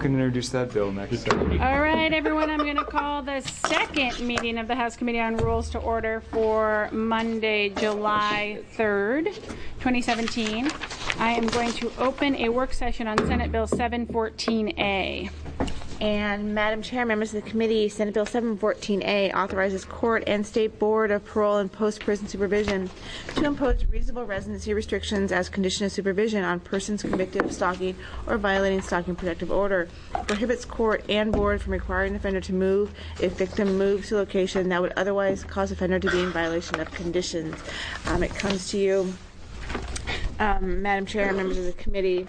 can introduce that bill next. All right, everyone, I'm going to call the second meeting of the House Committee on Rules to order for Monday, July 3rd, 2017. I am going to open a work session on Senate Bill 714A. And Madam Chair, members of the committee, Senate Bill 714A authorizes court and state board of parole and post-prison supervision to impose reasonable residency restrictions as condition of supervision on persons convicted of stalking or violating stalking protective order. Prohibits court and board from requiring offender to move if victim moves to a location that would otherwise cause offender to be in violation of conditions. It comes to you, Madam Chair, members of the committee,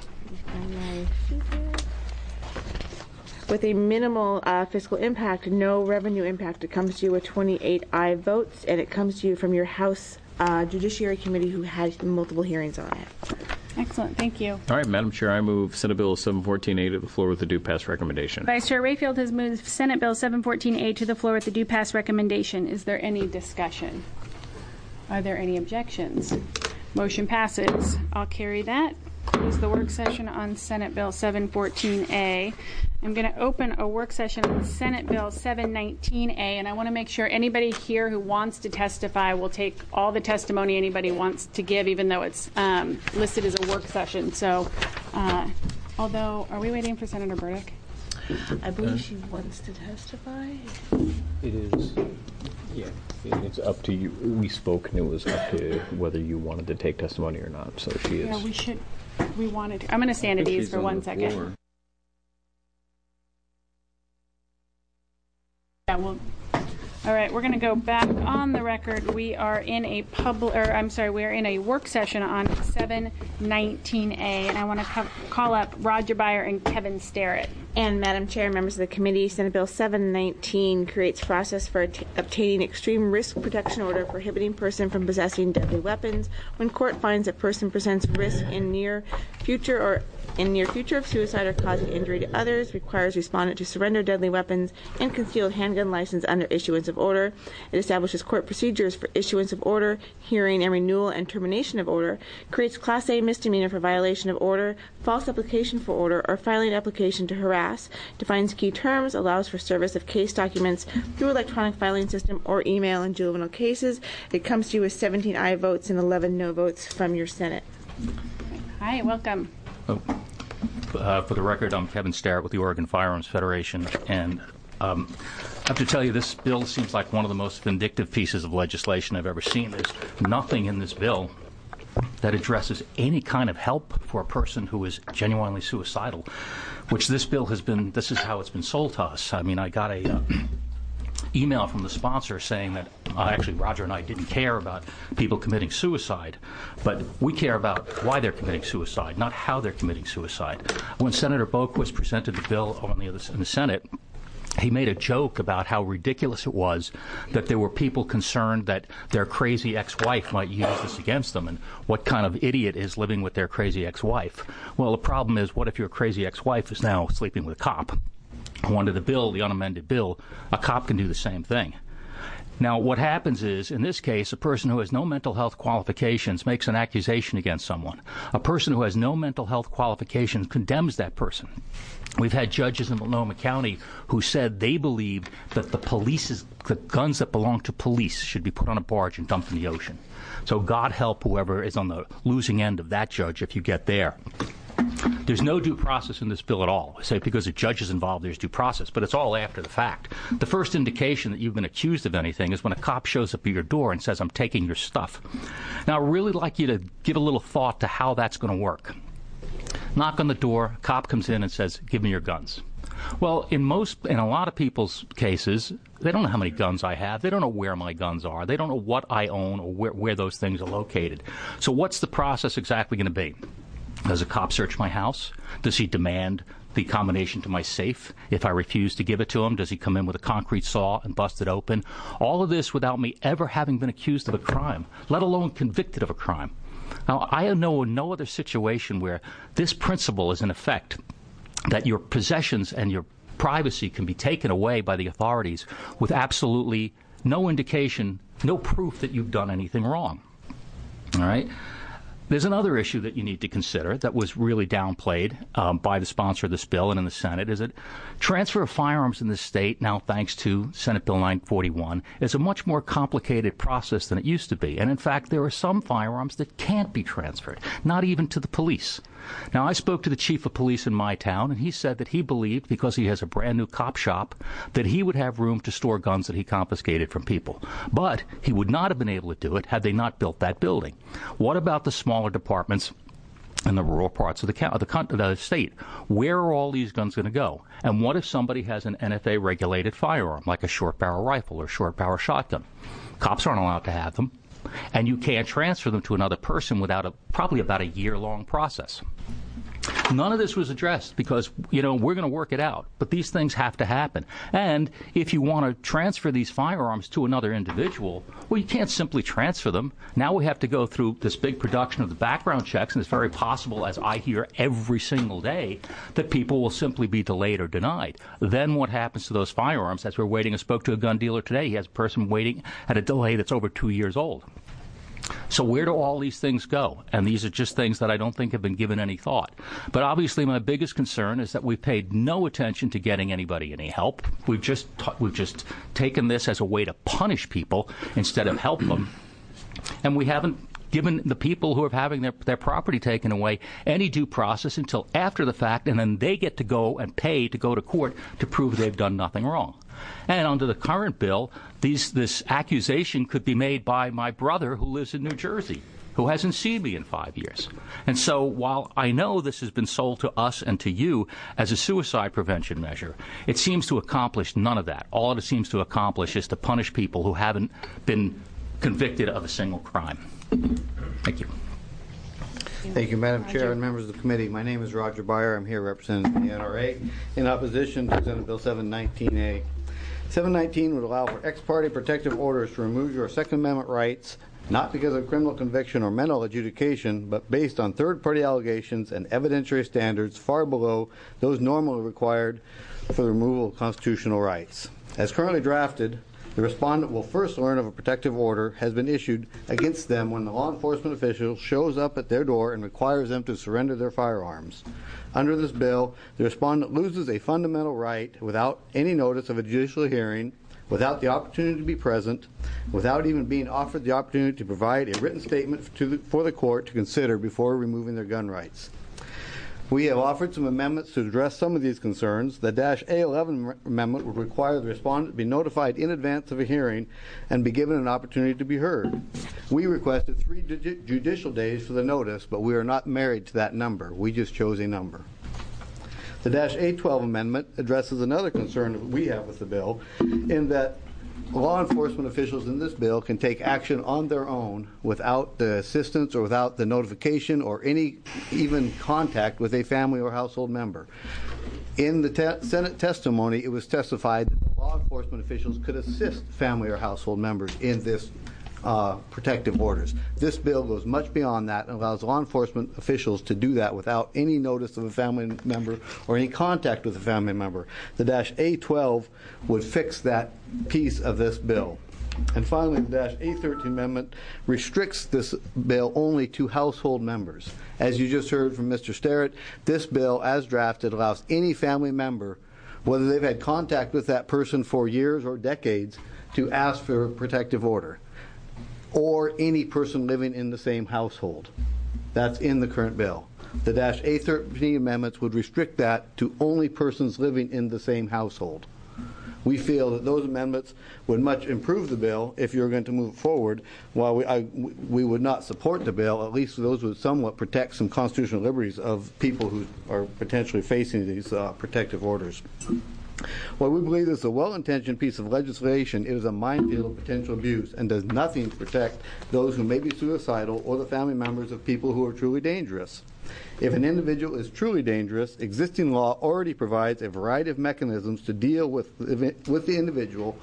with a minimal fiscal impact, no revenue impact. It comes to you with 28 aye votes, and it comes to you from your House Judiciary Committee, who had multiple hearings on it. Excellent. Thank you. All right, Madam Chair, I move Senate Bill 714A to the floor with the due pass recommendation. Vice Chair Rayfield has moved Senate Bill 714A to the floor with the due pass recommendation. Is there any discussion? Are there any objections? Motion passes. I'll carry that. Close the work session on Senate Bill 714A. I'm going to open a work session on Senate Bill 719A, and I want to make sure anybody here who wants to testify will take all the testimony anybody wants to give, even though it's listed as a work session. So, although, are we waiting for Senator Burdick? I believe she wants to testify. It is, yeah, it's up to you. We spoke, and it was up to whether you wanted to take testimony or not, so she is. Yeah, we wanted to. I'm going to stand at ease for 1 second. Floor. Yeah, well, all right, we're going to go back on the record. We are in a we are in a work session on 719A, and I want to call up Roger Byer and Kevin Starrett. And Madam Chair, members of the committee, Senate Bill 719 creates process for obtaining extreme risk protection order prohibiting person from possessing deadly weapons when court finds that person presents risk in near future of suicide or causing injury to others, requires respondent to surrender deadly weapons and concealed handgun license under issuance of order. It establishes court procedures for issuance of order, hearing and renewal and termination of order, creates Class A misdemeanor for violation of order, false application for order, or filing application to harass, defines key terms, allows for service of case documents through electronic filing system or email in juvenile cases. It comes to you with 17 aye votes and 11 no votes from your Senate. Hi, welcome. For the record, I'm Kevin Starrett with the Oregon Firearms Federation, and I have to tell you, this bill seems like one of the most vindictive pieces of legislation I've ever seen. There's nothing in this bill that addresses any kind of help for a person who is genuinely suicidal, which this bill has been, this is how it's been sold to us. I mean, I got a email from the sponsor saying that actually Roger and I didn't care about people committing suicide, but we care about why they're committing suicide, not how they're committing suicide. When Senator Boquist presented the bill in the Senate, he made a joke about how ridiculous it was that there were people concerned that their crazy ex-wife might use this against them, and what kind of idiot is living with their crazy ex-wife. Well, the problem is, what if your crazy ex-wife is now sleeping with a cop? Under the bill, the unamended bill, a cop can do the same thing. Now, what happens is, in this case, a person who has no mental health qualifications makes an accusation against someone. A person who has no mental health qualifications condemns that person. We've had judges in Multnomah County who said they believed that the guns that belong to police should be put on a barge and dumped in the ocean. So God help whoever is on the losing end of that judge if you get there. There's no due process in this bill at all. I say because the judge is involved, there's due process, but it's all after the fact. The first indication that you've been accused of anything is when a cop shows up at your door and says, "I'm taking your stuff." Now, I really like you to give a little thought to how that's going to work. Knock on the door, cop comes in and says, "Give me your guns." Well, in a lot of people's cases, they don't know how many guns I have. They don't know where my guns are. They don't know what I own or where those things are located. So what's the process exactly going to be? Does a cop search my house? Does he demand the combination to my safe? If I refuse to give it to him, does he come in with a concrete saw and bust it open? All of this without me ever having been accused of a crime, let alone convicted of a crime. Now, I know no other situation where this principle is in effect, that your possessions and your privacy can be taken away by the authorities with absolutely no indication, no proof that you've done anything wrong. All right? There's another issue that you need to consider that was really downplayed by the sponsor of this bill and in the Senate, is that transfer of firearms in this state, now thanks to Senate Bill 941, is a much more complicated process than it used to be. And in fact, there are some firearms that can't be transferred, not even to the police. Now, I spoke to the chief of police in my town, and he said that he believed, because he has a brand new cop shop, that he would have room to store guns that he confiscated from people. But he would not have been able to do it had they not built that building. What about the smaller departments in the rural parts of the state? Where are all these guns going to go? And what if somebody has an NFA-regulated firearm, like a short-barrel rifle or short-barrel shotgun? Cops aren't allowed to have them, and you can't transfer them to another person without probably about a year-long process. None of this was addressed because, we're going to work it out. But these things have to happen. And if you want to transfer these firearms to another individual, well, you can't simply transfer them. Now we have to go through this big production of the background checks, and it's very possible, as I hear every single day, that people will simply be delayed or denied. Then what happens to those firearms? As we're waiting, I spoke to a gun dealer today. He has a person waiting at a delay that's over 2 years old. So where do all these things go? And these are just things that I don't think have been given any thought. But obviously my biggest concern is that we've paid no attention to getting anybody any help. We've just taken this as a way to punish people instead of help them. And we haven't given the people who are having their property taken away any due process until after the fact, and then they get to go and pay to go to court to prove they've done nothing wrong. And under the current bill, this accusation could be made by my brother who lives in New Jersey, who hasn't seen me in 5 years. And so while I know this has been sold to us and to you as a suicide prevention measure, it seems to accomplish none of that. All it seems to accomplish is to punish people who haven't been convicted of a single crime. Thank you. Thank you, Madam Chair and members of the committee. My name is Roger Byer. I'm here representing the NRA in opposition to Senate Bill 719A. 719 would allow for ex parte protective orders to remove your Second Amendment rights, not because of criminal conviction or mental adjudication, but based on third-party allegations and evidentiary standards far below those normally required for the removal of constitutional rights. As currently drafted, the respondent will first learn of a protective order has been issued against them when the law enforcement official shows up at their door and requires them to surrender their firearms. Under this bill, the respondent loses a fundamental right without any notice of a judicial hearing, without the opportunity to be present, without even being offered the opportunity to provide a written statement for the court to consider before removing their gun rights. We have offered some amendments to address some of these concerns. The -A11 amendment would require the respondent to be notified in advance of a hearing and be given an opportunity to be heard. We requested 3 judicial days for the notice, but we are not married to that number. We just chose a number. The -A12 amendment addresses another concern that we have with the bill, in that law enforcement officials in this bill can take action on their own without the assistance or without the notification or any even contact with a family or household member. In the Senate testimony, it was testified that the law enforcement officials could assist family or household members in this protective orders. This bill goes much beyond that and allows law enforcement officials to do that without any notice of a family member or any contact with a family member. The -A12 would fix that piece of this bill. And finally, the -A13 amendment restricts this bill only to household members. As you just heard from Mr. Sterrett, this bill, as drafted, allows any family member, whether they've had contact with that person for years or decades, to ask for a protective order, or any person living in the same household. That's in the current bill. The -A13 amendments would restrict that to only persons living in the same household. We feel that those amendments would much improve the bill if you're going to move forward. While we would not support the bill, at least those would somewhat protect some constitutional liberties of people who are potentially facing these protective orders. While we believe this is a well-intentioned piece of legislation, it is a minefield of potential abuse and does nothing to protect those who may be suicidal or the family members of people who are truly dangerous. If an individual is truly dangerous, existing law already provides a variety of mechanisms to deal with the individual,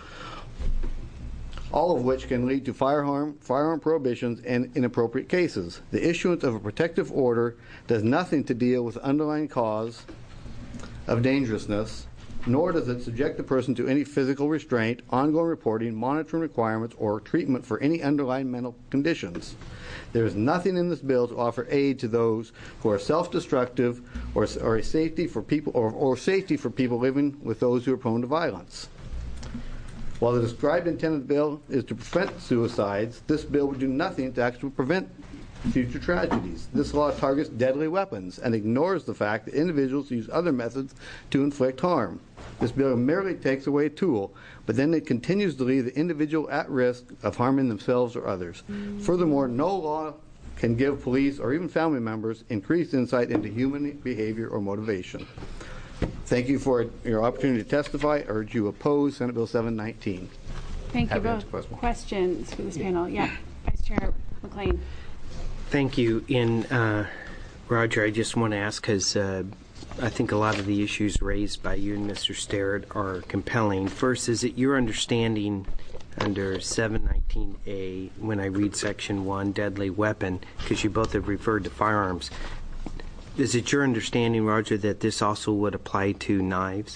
all of which can lead to firearm prohibitions and inappropriate cases. The issuance of a protective order does nothing to deal with the underlying cause of dangerousness nor does it subject the person to any physical restraint, ongoing reporting, monitoring requirements, or treatment for any underlying mental conditions. There is nothing in this bill to offer aid to those who are self-destructive or a safety for people or safety for people living with those who are prone to violence. While the described intent of the bill is to prevent suicides, this bill would do nothing to actually prevent future tragedies. This law targets deadly weapons and ignores the fact that individuals use other methods to inflict harm. This bill merely takes away a tool, but then it continues to leave the individual at risk of harming themselves or others. Furthermore, no law can give police or even family members increased insight into human behavior or motivation. Thank you for your opportunity to testify. I urge you oppose Senate Bill 719. Thank you Happy to both. answer Questions for this panel? Yeah, Vice Chair McLean. Thank you. And Roger, I just want to ask, because I think a lot of the issues raised by you and Mr. Sterrett are compelling. First, is it your understanding under 719A, when I read Section 1, deadly weapon, because you both have referred to firearms, is it your understanding, Roger, that this also would apply to knives?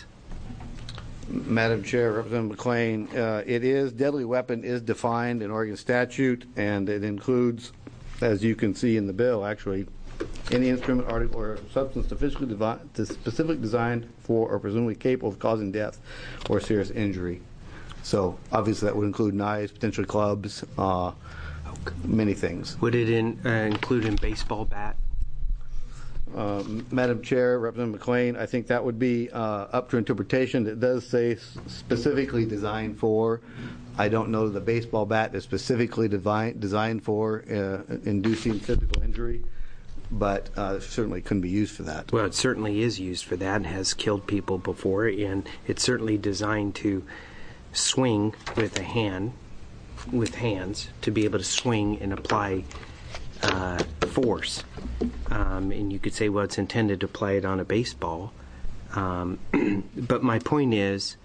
Madam Chair, Representative McLean, it is, deadly weapon is defined in Oregon statute, and it includes, as you can see in the bill, actually, any instrument, article, or substance specifically designed for or presumably capable of causing death or serious injury. So obviously that would include knives, potentially clubs, many things. Would it include a baseball bat? Madam Chair, Representative McLean, I think that would be up to interpretation. It does say specifically designed for. I don't know that the baseball bat is specifically designed for inducing physical injury, but certainly couldn't be used for that. Well, it certainly is used for that and has killed people before, and it's certainly designed to swing with hands, to be able to swing and apply force. And you could say, well, it's intended to apply it on a baseball. But my point is,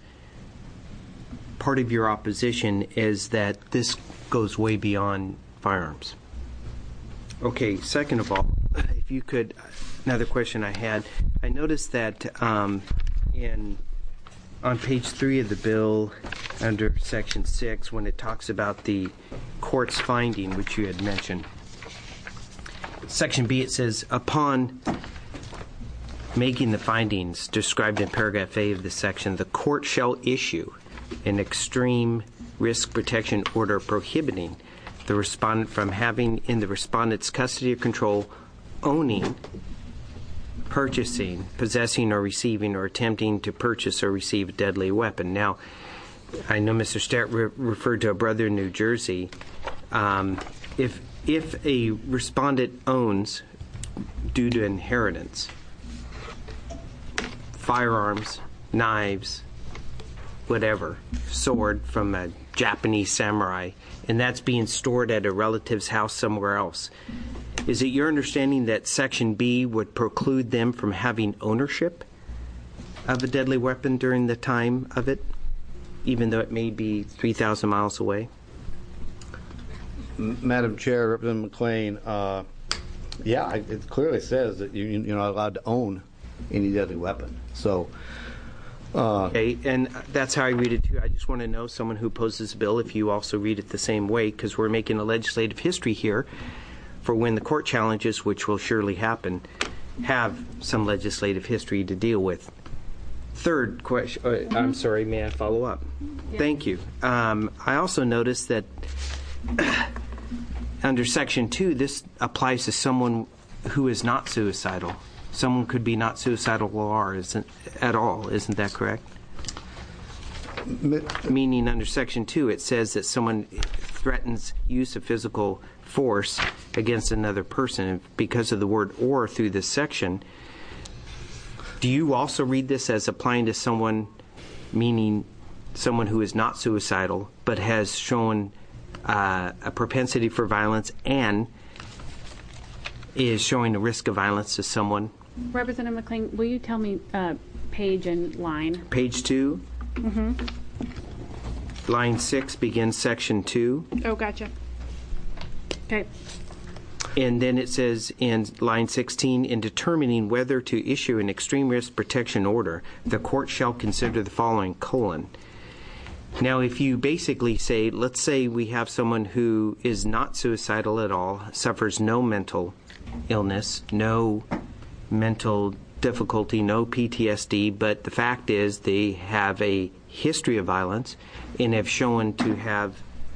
part of your opposition is that this goes way beyond firearms. Okay, second of all, if you could, another question I had. I noticed that on page 3 of the bill, under Section 6, when it talks about the court's finding, which you had mentioned, Section B, it says, upon making the findings described in paragraph A of the section, the court shall issue an extreme risk protection order prohibiting the respondent from having in the respondent's custody or control, owning, purchasing, possessing, or receiving, or attempting to purchase or receive a deadly weapon. Now, I know Mr. Sterrett referred to a brother in New Jersey. If a respondent owns, due to inheritance, firearms, knives, whatever, sword from a Japanese samurai, and that's being stored at a relative's house somewhere else, is it your understanding that Section B would preclude them from having ownership of a deadly weapon during the time of it, even though it may be 3,000 miles away? Madam Chair, Representative McLean, yeah, it clearly says that you're not allowed to own any deadly weapon. So, okay, and that's how I read it too. I just want to know, someone who opposes the bill, if you also read it the same way, because we're making a legislative history here for when the court challenges, which will surely happen, have some legislative history to deal with. Third question, I'm sorry, may I follow up? Yeah. Thank you. I also noticed that under Section 2, this applies to someone who is not suicidal. Someone could be not suicidal at all, isn't that correct? Meaning under Section 2, it says that someone threatens use of physical force against another person. And because of the word "or" through this section, do you also read this as applying to someone, meaning someone who is not suicidal but has shown a propensity for violence and is showing a risk of violence to someone? Representative McLean, will you tell me page and line? Page 2. Mm-hmm. Line 6 begins Section 2. Oh, gotcha. Okay. And then it says in line 16, in determining whether to issue an extreme risk protection order, the court shall consider the following, colon. Now, if you basically say, let's say we have someone who is not suicidal at all, suffers no mental illness, no mental difficulty, no PTSD, but the fact is they have a history of violence and have shown to have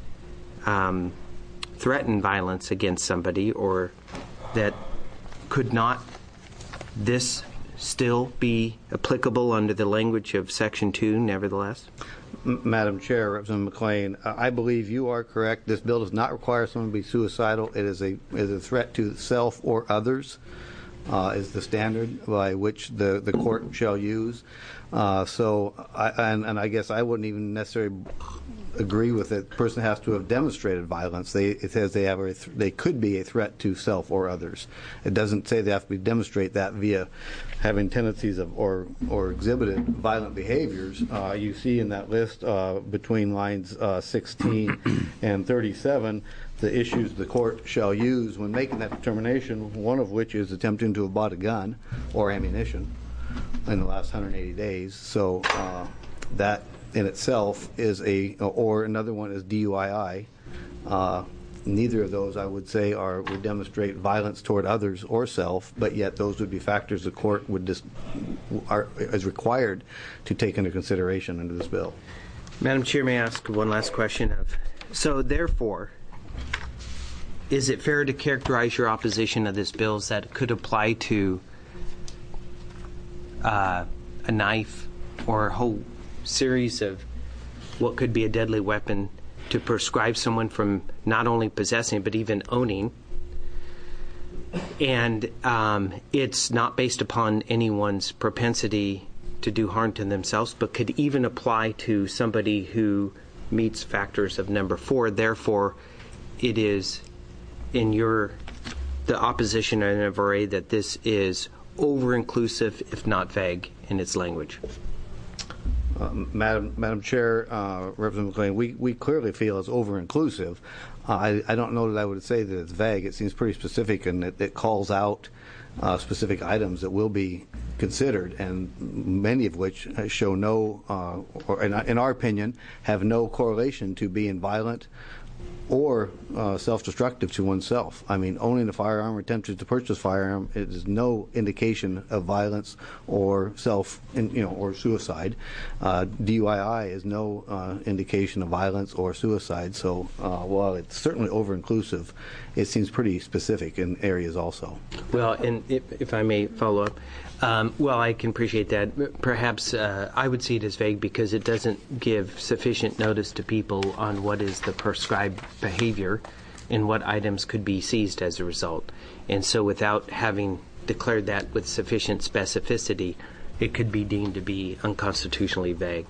threatened violence against somebody, or that could not this still be applicable under the language of Section 2, nevertheless? Madam Chair, Representative McLean, I believe you are correct. This bill does not require someone to be suicidal. It is a threat to self or others, is the standard by which the court shall use. So I guess I wouldn't even necessarily agree with it. The person has to have demonstrated violence. It says they could be a threat to self or others. It doesn't say they have to demonstrate that via having tendencies of or exhibited violent behaviors. You see in that list between lines 16 and 37 the issues the court shall use when making that determination, one of which is attempting to have bought a gun or ammunition in the last 180 days. So that in itself is or another one is DUII. Neither of those, I would say, would demonstrate violence toward others or self, but yet those would be factors the court is required to take into consideration under this bill. Madam Chair, may I ask one last question? So therefore, is it fair to characterize your opposition of this bill as that it could apply to a knife or a whole series of what could be a deadly weapon to prescribe someone from not only possessing but even owning, and it's not based upon anyone's propensity to do harm to themselves, but could even apply to somebody who meets factors of number 4. Therefore, it is in the opposition of NFRA that this is over-inclusive, if not vague, in its language. Madam Chair, Representative McLean, we clearly feel it's over-inclusive. I don't know that I would say that it's vague. It seems pretty specific, and it calls out specific items that will be considered, and many of which show no, or in our opinion, have no correlation to being violent or self-destructive to oneself. I mean, owning a firearm or attempting to purchase a firearm, it is no indication of violence or or suicide. DUII is no indication of violence or suicide. So while it's certainly over-inclusive, it seems pretty specific in areas also. Well, and if I may follow up, well, I can appreciate that. Perhaps I would see it as vague because it doesn't give sufficient notice to people on what is the prescribed behavior and what items could be seized as a result. And so without having declared that with sufficient specificity, it could be deemed to be unconstitutionally vague.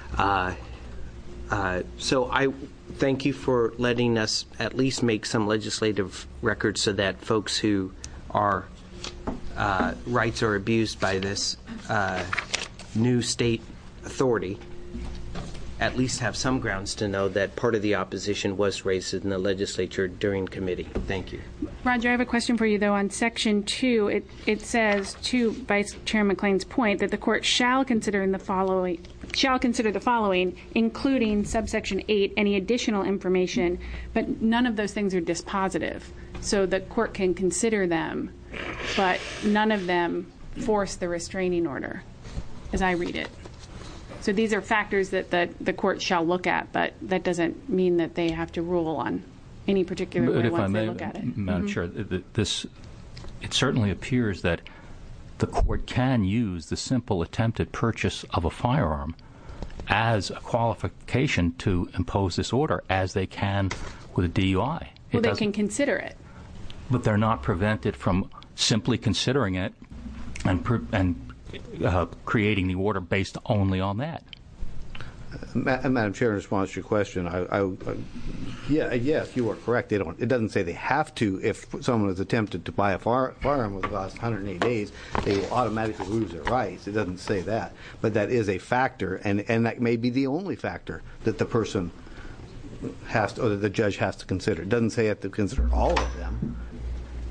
So I thank you for letting us at least make some legislative record so that folks who are rights are abused by this new state authority at least have some grounds to know that part of the opposition was raised in the legislature during committee. Thank you. Roger, I have a question for you, though. On Section 2, it says, to Vice Chair McLean's point, that the court shall consider the following, including subsection 8, any additional information, but none of those things are dispositive. So the court can consider them, but none of them force the restraining order, as I read it. So these are factors that the court shall look at, but that doesn't mean that they have to rule on any particular way once they look at it. Madam Chair, it certainly appears that the court can use the simple attempted purchase of a firearm as a qualification to impose this order, as they can with a DUI. Well, they can consider it. But they're not prevented from simply considering it and creating the order based only on that. Madam Chair, in response to your question, yes, you are correct. It doesn't say they have to. If someone has attempted to buy a firearm within the last 180 days, they will automatically lose their rights. It doesn't say that. But that is a factor, and that may be the only factor that the person has to, or that the judge has to consider. It doesn't say you have to consider all of them.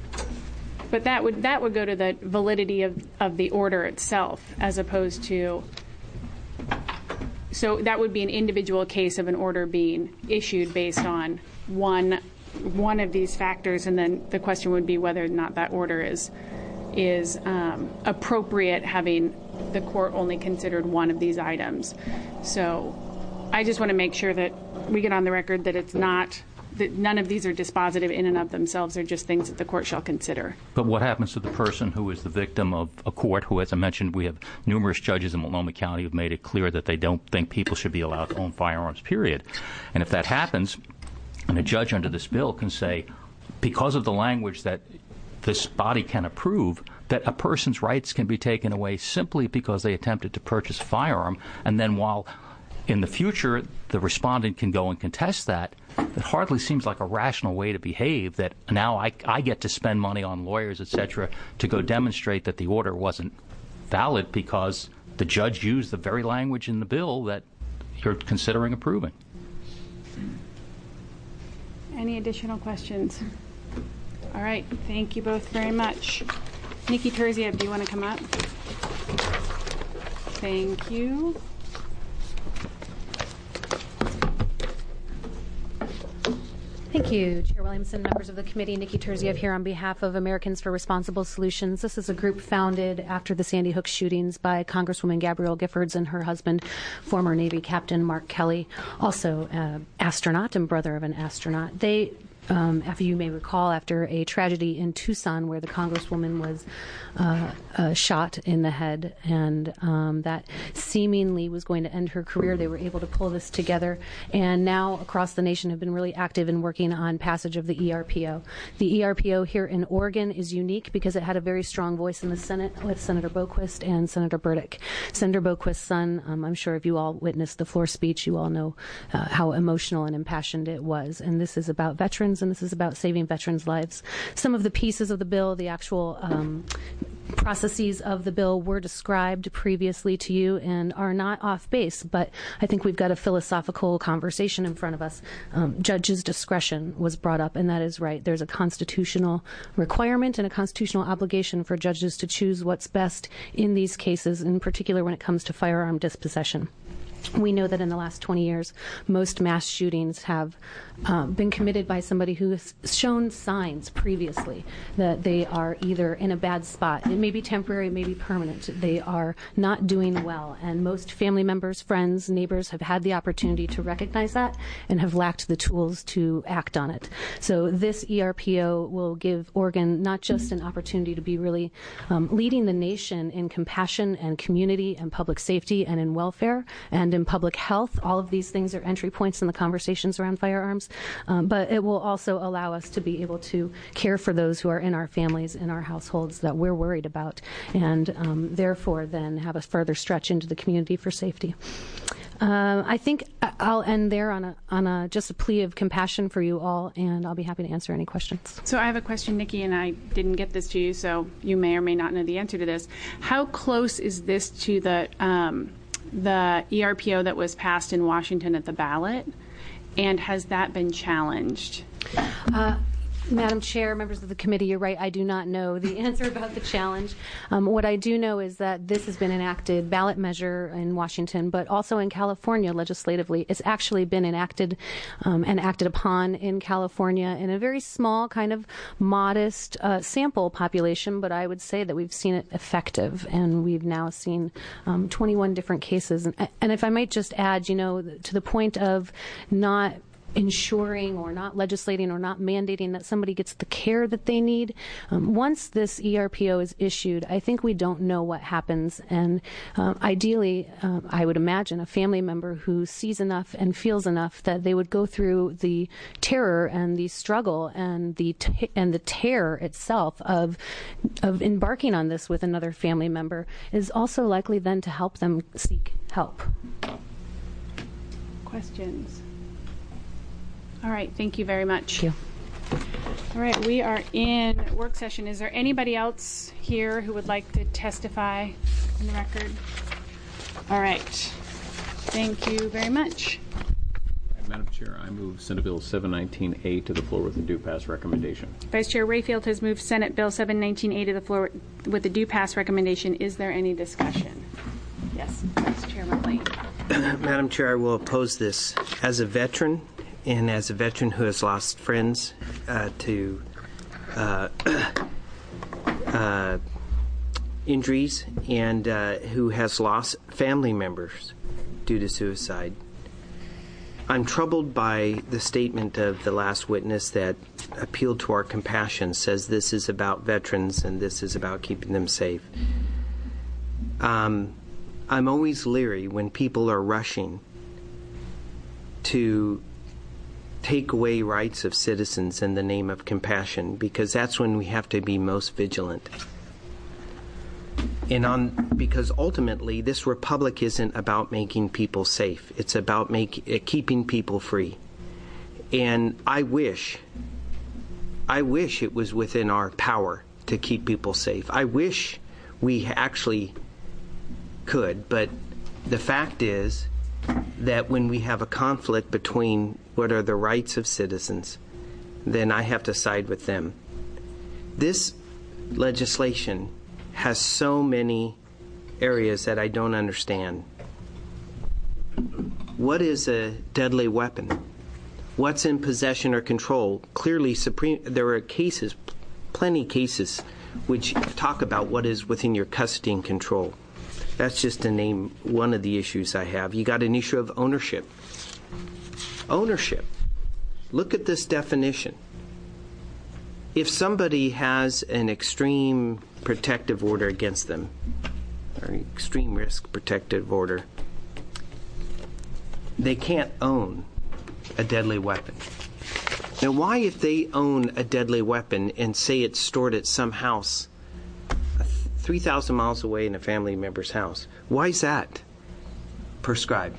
But that would go to the validity of the order itself, as opposed to. So that would be an individual case of an order being issued based on one of these factors, and then the question would be whether or not that order is appropriate, having the court only considered one of these items. So I just want to make sure that we get on the record that it's not, that none of these are dispositive in and of themselves. They're just things that the court shall consider. But what happens to the person who is the victim of a court who, as I mentioned, we have numerous judges in Multnomah County who've made it clear that they don't think people should be allowed to own firearms, period. And if that happens, and a judge under this bill can say, because of the language that this body can approve, that a person's rights can be taken away simply because they attempted to purchase a firearm, and then while in the future the respondent can go and contest that, it hardly seems like a rational way to behave, that now I get to spend money on lawyers, etc., to go demonstrate that the order wasn't valid because the judge used the very language in the bill that you're considering approving. Any additional questions? All right, thank you both very much. Nikki Terziev, do you want to come up? Thank you. Thank you, Chair Williamson, members of the committee. Nikki Terziev here on behalf of Americans for Responsible Solutions. This is a group founded after the Sandy Hook shootings by Congresswoman Gabrielle Giffords and her husband, former Navy Captain Mark Kelly, also an astronaut and brother of an astronaut. They, after you may recall, after a tragedy in Tucson where the Congresswoman was shot in the head and that seemingly was going to end her career, they were able to pull this together, and now across the nation have been really active in working on passage of the ERPO. The ERPO here in Oregon is unique because it had a very strong voice in the Senate with Senator Boquist and Senator Burdick. Senator Boquist's son, I'm sure if you all witnessed the floor speech, you all know how emotional and impassioned it was, and this is about veterans, and this is about saving veterans' lives. Some of the pieces of the bill, the actual processes of the bill were described previously to you and are not off base, but I think we've got a philosophical conversation in front of us. Judges' discretion was brought up, and that is right. There's a constitutional requirement and a constitutional obligation for judges to choose what's best in these cases, in particular when it comes to firearm dispossession. We know that in the last 20 years, most mass shootings have been committed by somebody who has shown signs previously that they are either in a bad spot. It may be temporary, it may be permanent. They are not doing well. And most family members, friends, neighbors have had the opportunity to recognize that and have lacked the tools to act on it. So this ERPO will give Oregon not just an opportunity to be really leading the nation in compassion and community and public safety and in welfare and in public health. All of these things are entry points in the conversations around firearms, but it will also allow us to be able to care for those who are in our families, in our households that we're worried about, and therefore then have a further stretch into the community for safety. I think I'll end there on just a plea of compassion for you all, and I'll be happy to answer any questions. So I have a question, Nikki, and I didn't get this to you, so you may or may not know the answer to this. How close is this to the ERPO that was passed in Washington at the ballot, and has that been challenged? Madam Chair, members of the committee, you're right. I do not know the answer about the challenge. What I do know is that this has been enacted ballot measure in Washington, but also in California legislatively. It's actually been enacted and acted upon in California in a very small, kind of modest sample population, but I would say that we've seen it effective, and we've now seen 21 different cases. And if I might just add, to the point of not ensuring or not legislating or not mandating that somebody gets the care that they need. Once this ERPO is issued, I think we don't know what happens. And ideally, I would imagine a family member who sees enough and feels enough that they would go through the terror and the struggle and the terror itself of embarking on this with another family member is also likely then to help them seek help. Questions? All right, thank you very much. Thank you. All right, we are in work session. Is there anybody else here who would like to testify in the record? All right, thank you very much. Madam Chair, I move Senate Bill 719A to the floor with a due pass recommendation. Vice Chair Rayfield has moved Senate Bill 719A to the floor with a due pass recommendation. Is there any discussion? Yes, Vice Chair McLean. Madam Chair, I will oppose this. As a veteran, and as a veteran who has lost friends to injuries, and who has lost family members due to suicide, I'm troubled by the statement of the last witness that appealed to our compassion, says this is about veterans and this is about keeping them safe. I'm always leery when people are rushing to take away rights of citizens in the name of compassion, because that's when we have to be most vigilant. Because ultimately, this republic isn't about making people safe. It's about keeping people free. And I wish it was within our power to keep people safe. I wish we actually could, but the fact is that when we have a conflict between what are the rights of citizens, then I have to side with them. This legislation has so many areas that I don't understand. What is a deadly weapon? What's in possession or control? Clearly, there are cases, plenty cases, which talk about what is within your custody and control. That's just to name one of the issues I have. You got an issue of ownership. Ownership. Look at this definition. If somebody has an extreme protective order against them, or extreme risk protective order, they can't own a deadly weapon. Now, why, if they own a deadly weapon and say it's stored at some house 3,000 miles away in a family member's house, why is that prescribed?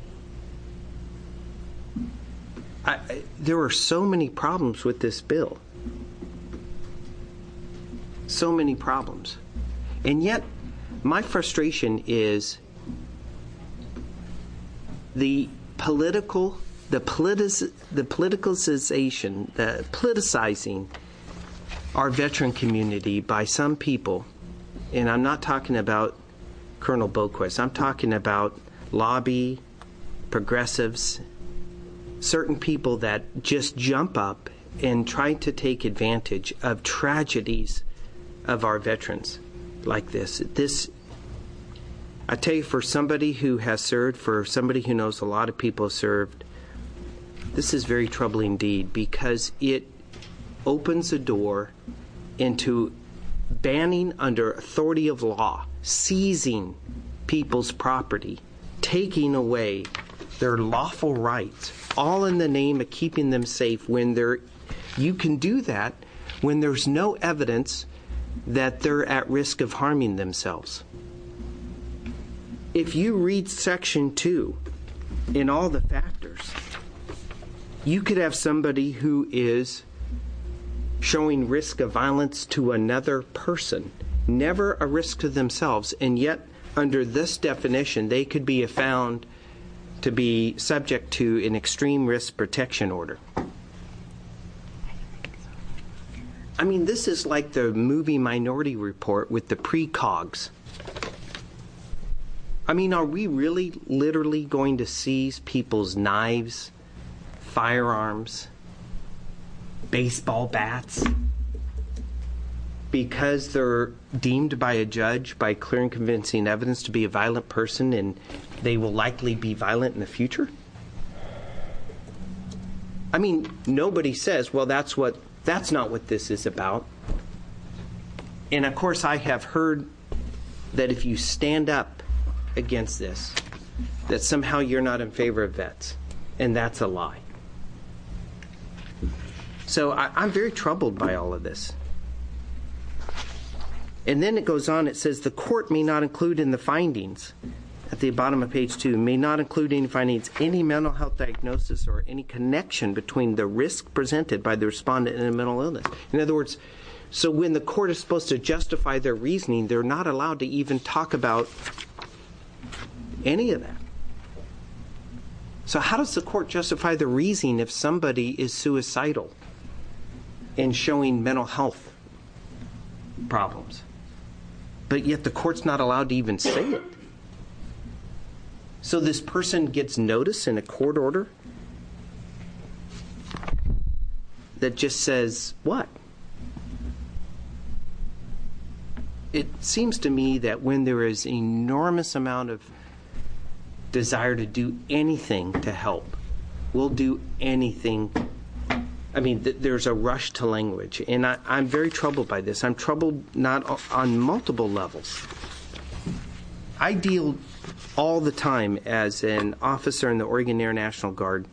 There are so many problems with this bill. So many problems. And yet, my frustration is the politicizing our veteran community by some people. And I'm not talking about Colonel Boquist. I'm talking about lobby, progressives, certain people that just jump up and try to take advantage of tragedies of our veterans like this. I tell you, for somebody who has served, for somebody who knows a lot of people have served, this is very troubling indeed, because it opens a door into banning under authority of law, seizing people's property, taking away their lawful rights, all in the name of keeping them safe, when you can do that when there's no evidence that they're at risk of harming themselves. If you read Section 2 in all the factors, you could have somebody who is showing risk of violence to another person, never a risk to themselves, and yet under this definition they could be found to be subject to an extreme risk protection order. I mean, this is like the movie Minority Report with the precogs. I mean, are we really literally going to seize people's knives, firearms, baseball bats, because they're deemed by a judge by clear and convincing evidence to be a violent person, and they will likely be violent in the future? I mean, nobody says, well, that's not what this is about. And of course, I have heard that if you stand up against this, that somehow you're not in favor of vets. And that's a lie. So I'm very troubled by all of this. And then it goes on, it says the court may not include in the findings, at the bottom of page 2, may not include any findings, any mental health diagnosis or any connection between the risk presented by the respondent and a mental illness. In other words, so when the court is supposed to justify their reasoning, they're not allowed to even talk about any of that. So how does the court justify the reasoning if somebody is suicidal and showing mental health problems? But yet the court's not allowed to even say it. So this person gets notice in a court order that just says what? It seems to me that when there is an enormous amount of desire to do anything to help, we'll do anything. I mean, there's a rush to language, and I'm very troubled by this. I'm troubled not on multiple levels. I deal all the time as an officer in the Oregon Air National Guard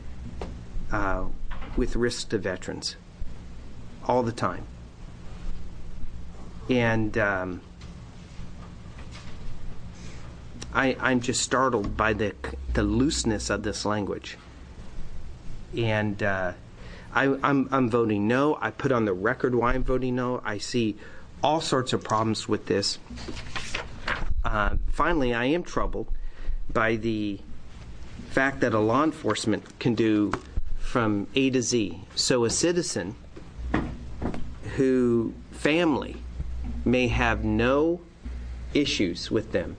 with risk to veterans, all the time. And I'm just startled by the looseness of this language. And I'm voting no. I put on the record why I'm voting no. I see all sorts of problems with this. Finally, I am troubled by the fact that a law enforcement can do from A to Z. So a citizen who family may have no issues with them.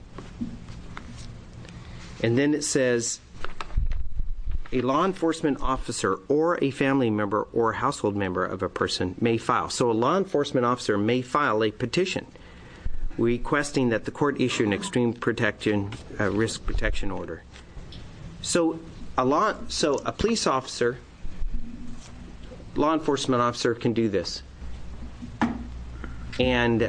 And then it says a law enforcement officer or a family member or household member of a person may file. So a law enforcement officer may file a petition requesting that the court issue an extreme protection risk protection order. So a police officer, law enforcement officer can do this. And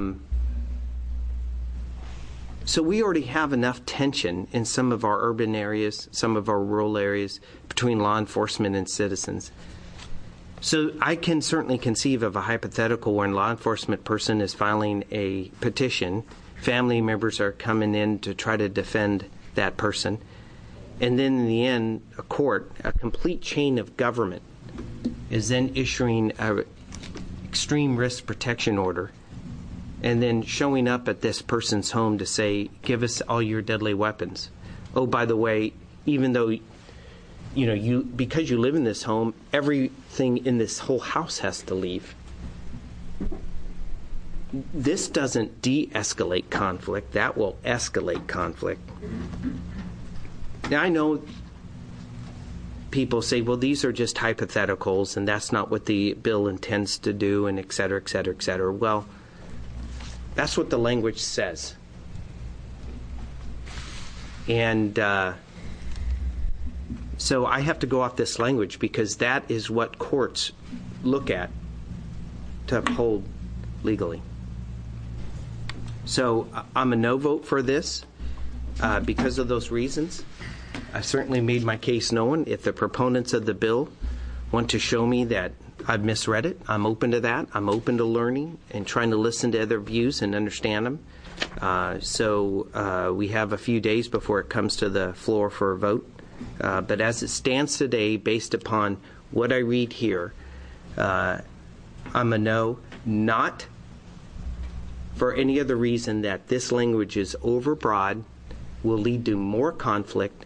so we already have enough tension in some of our urban areas, some of our rural areas, between law enforcement and citizens. So I can certainly conceive of a hypothetical where a law enforcement person is filing a petition, family members are coming in to try to defend that person, and then in the end, a court, a complete chain of government, is then issuing an extreme risk protection order, and then showing up at this person's home to say, give us all your deadly weapons. Oh, by the way, even though because you live in this home, everything in this whole house has to leave. This doesn't de-escalate conflict. That will escalate conflict. Now, I know people say, well, these are just hypotheticals, and that's not what the bill intends to do, and et cetera, et cetera, et cetera. Well, that's what the language says. And so I have to go off this language because that is what courts look at to uphold legally. So I'm a no vote for this because of those reasons. I've certainly made my case known. If the proponents of the bill want to show me that I've misread it, I'm open to that. I'm open to learning and trying to listen to other views and understand them. So we have a few days before it comes to the floor for a vote. But as it stands today, based upon what I read here, I'm a no, not for any other reason that this language is overbroad, will lead to more conflict,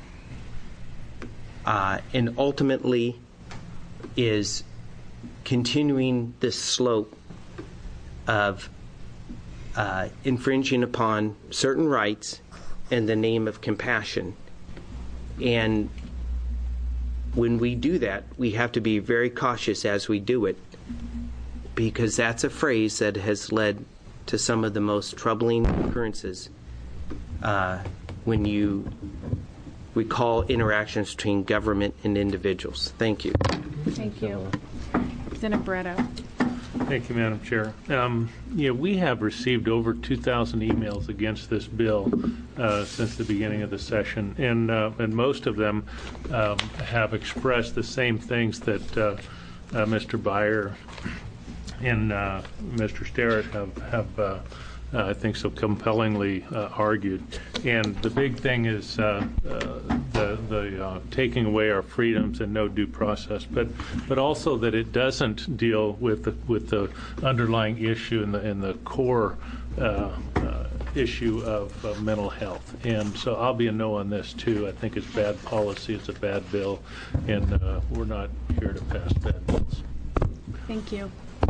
and ultimately is continuing this slope of infringing upon certain rights in the name of compassion. And when we do that, we have to be very cautious as we do it, because that's a phrase that has led to some of the most troubling occurrences when you recall interactions between government and individuals. Thank you. Thank you. Representative Barretto. Thank you, Madam Chair. We have received over 2,000 emails against this bill since the beginning of the session, and most of them have expressed the same things that Mr. Byer and Mr. Sterrett I think so compellingly argued. And the big thing is the taking away our freedoms and no due process, but also that it doesn't deal with the underlying issue and the core issue of mental health. And so I'll be a no on this too. I think it's bad policy, it's a bad bill, and we're not here to pass bad bills. Thank you.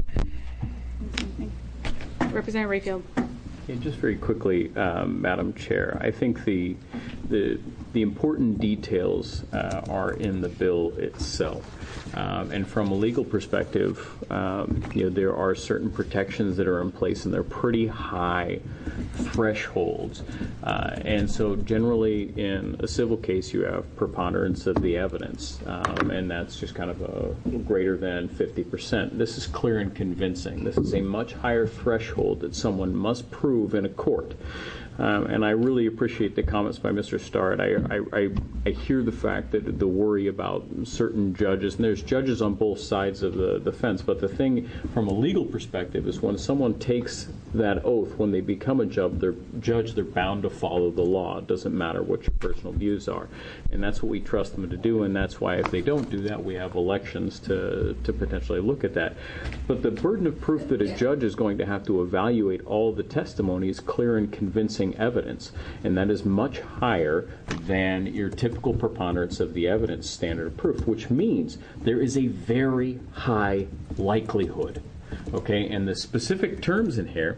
Representative Rayfield. Yeah, just very quickly, Madam Chair, I think the important details are in the bill itself. And from a legal perspective, there are certain protections that are in place, and they're pretty high thresholds. And so generally in a civil case, you have preponderance of the evidence, and that's just kind of a greater than 50%. This is clear and convincing. This is a much higher threshold that someone must prove in a court. And I really appreciate the comments by Mr. Starr. I hear the fact that the worry about certain judges, and there's judges on both sides of the fence, but the thing from a legal perspective is when someone takes that oath, when they become a judge, they're bound to follow the law. It doesn't matter what your personal views are. And that's what we trust them to do, and that's why if they don't do that, we have elections to potentially look at that. But the burden of proof that a judge is going to have to evaluate all the testimony is clear and convincing evidence, and that is much higher than your typical preponderance of the evidence standard of proof, which means there is a very high likelihood. Okay, and the specific terms in here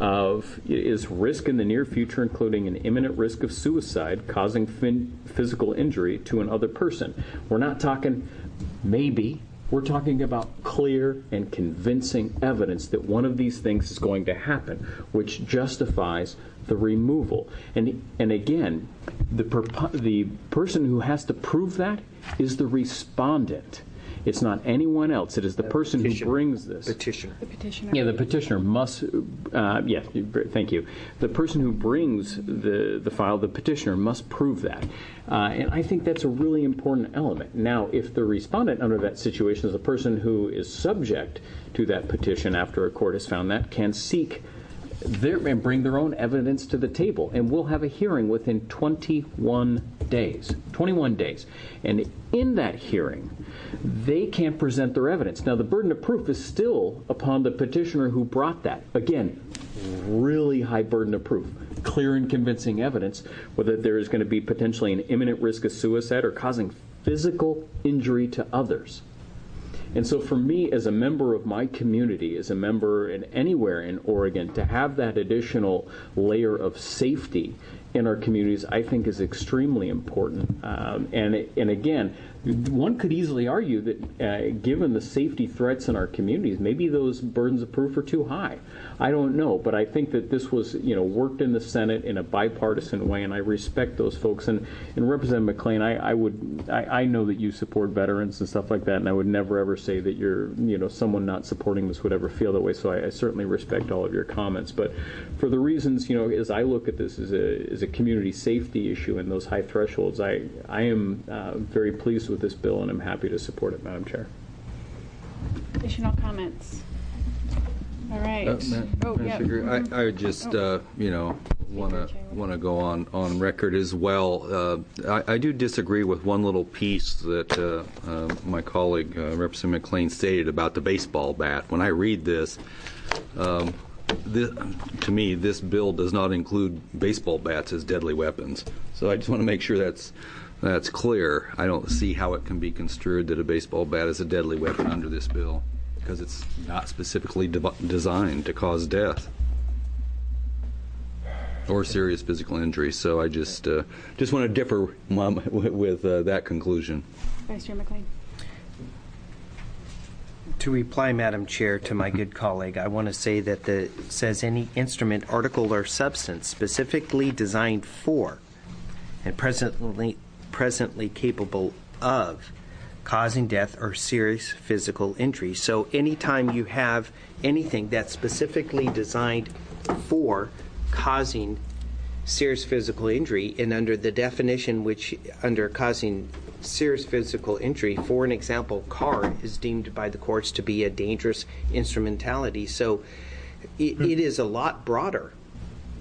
is risk in the near future, including an imminent risk of suicide causing physical injury to another person. We're not talking maybe. We're talking about clear and convincing evidence that one of these things is going to happen, which justifies the removal. And again, the person who has to prove that is the respondent. It's not anyone else. It is the person who brings this. Petitioner. The petitioner. Yeah, the petitioner must, yes, thank you. The person who brings the file, the petitioner, must prove that. And I think that's a really important element. Now, if the respondent under that situation is a person who is subject to that petition after a court has found that, can seek and bring their own evidence to the table, and we'll have a hearing within 21 days. 21 days. And in that hearing, they can't present their evidence. Now, the burden of proof is still upon the petitioner who brought that. Again, really high burden of proof. Clear and convincing evidence, whether there is going to be potentially an imminent risk of suicide or causing physical injury to others. And so for me, as a member of my community, as a member anywhere in Oregon, to have that additional layer of safety in our communities, I think is extremely important. And again, one could easily argue that given the safety threats in our communities, maybe those burdens of proof are too high. I don't know, but I think that this was, worked in the Senate in a bipartisan way, and I respect those folks. And Representative McLean, I know that you support veterans and stuff like that, and I would never ever say that you're, someone not supporting this would ever feel that way. So I certainly respect all of your comments. But for the reasons, as I look at this as a community safety issue and those high thresholds, I am very pleased with this bill, and I'm happy to support it, Madam Chair. Additional comments? All right. I would just, want to go on record as well. I do disagree with one little piece that my colleague, Representative McLean, stated about the baseball bat. When I read this, to me, this bill does not include baseball bats as deadly weapons. So I just want to make sure that's clear. I don't see how it can be construed that a baseball bat is a deadly weapon under this bill, because it's not specifically designed to cause death or serious physical injury. So I just want to differ with that conclusion. Vice Chair McLean. To reply, Madam Chair, to my good colleague, I want to say that it says any instrument, article, or substance specifically designed for and presently capable of causing death or serious physical injury. So anytime you have anything that's specifically designed for causing serious physical injury, and under the definition which under causing serious physical injury, for an example, car is deemed by the courts to be a dangerous instrumentality. So it is a lot broader